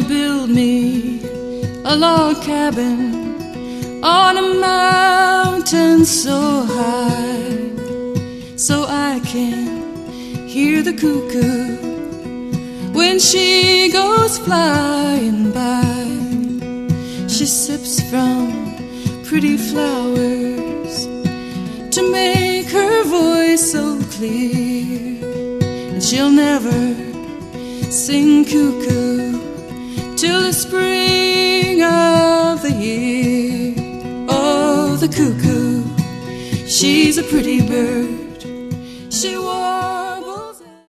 build me a log cabin on a mountain so high, so I can hear the cuckoo when she goes flying by. She sips from pretty flowers to make her voice so clear, and she'll never sing cuckoo till the spring of the year. Oh, the cuckoo, she's a pretty bird,